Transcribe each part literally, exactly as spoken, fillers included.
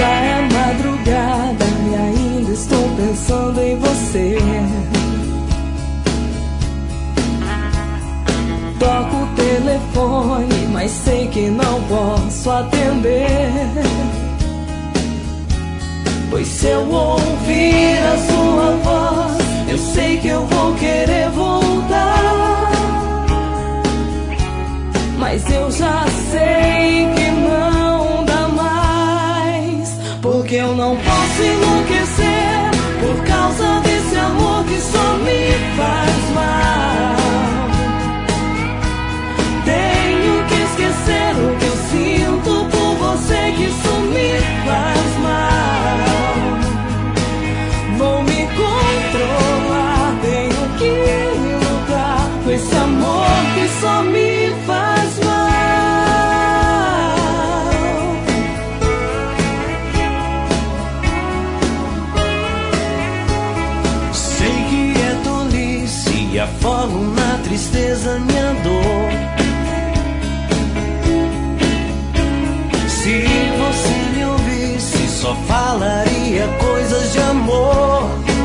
Já é madrugada e ainda estou pensando em você. Toco o telefone, mas sei que não posso atender. Pois se eu ouvir a sua voz, eu sei que eu vou querer voltar. Mas eu já sei que não dá mais, porque eu não posso enlouquecer por causa desse amor que só me faz mal. Tenho que esquecer o que eu sinto por você, que isso me faz mal. Vou me controlar, tenho que lutar com esse amor que só me faz mal. Sei que é tolice e afogo na tristeza minha dor. Se você me ouvisse, só falaria coisas de amor.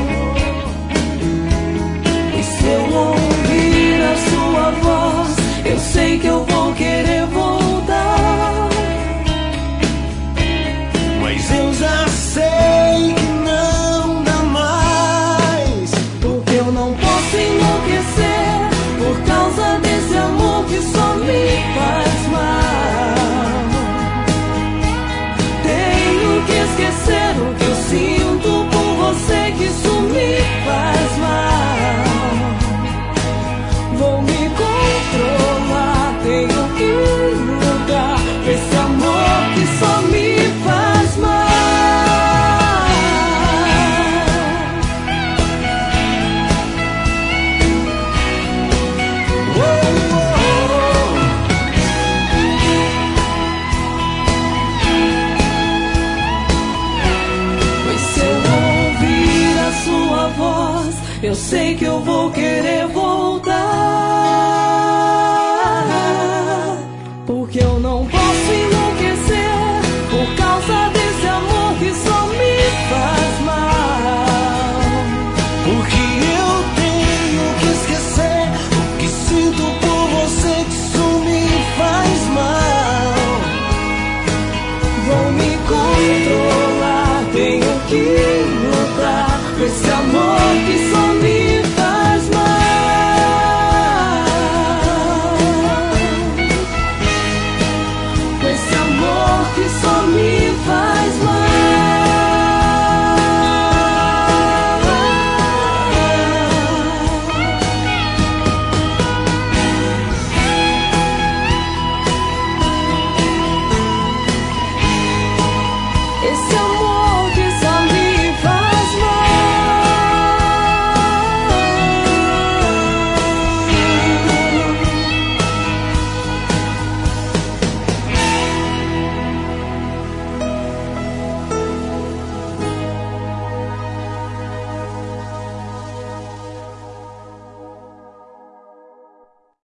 E se eu ouvir a sua voz, eu sei que eu vou querer voltar. Mas eu já sei que não dá mais, porque eu não posso enlouquecer por causa desse amor que só me faz mal. Tenho que esquecer o que eu sinto por você, que isso me faz mal. Vou me controlar, tenho que lutar com esse amor que só me faz mal. oh, oh, oh. Pois se eu ouvir a sua voz, eu sei que eu vou querer voltar.